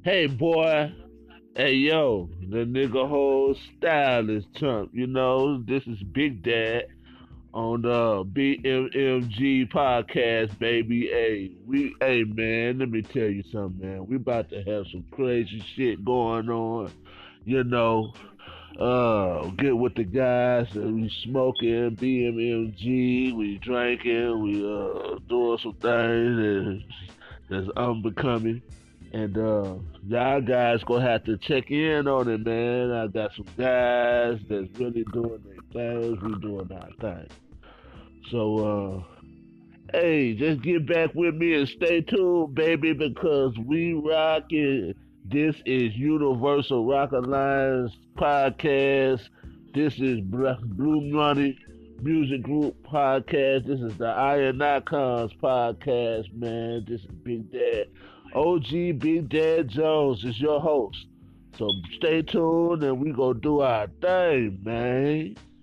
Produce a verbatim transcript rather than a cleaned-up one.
Hey boy, hey yo, the nigga whole style is Trump. You know, this is Big Dad on the B M M G podcast, baby. Hey, we, hey man, let me tell you something, man. We about to have some crazy shit going on. You know, uh, get with the guys. Uh, we smoking B M M G. We drinking. We uh doing some things that's, that's unbecoming. And uh, y'all guys gonna have to check in on it, man. I got some guys that's really doing their things. We doing our thing. So, uh, hey, just get back with me and stay tuned, baby, because we rocking. This is Universal Rock Alliance podcast. This is Blue Money Music Group podcast. This is the Iron Icons podcast, man. This is Big Dad. O G Big Dad Jones is your host. So stay tuned and we gonna do our thing, man.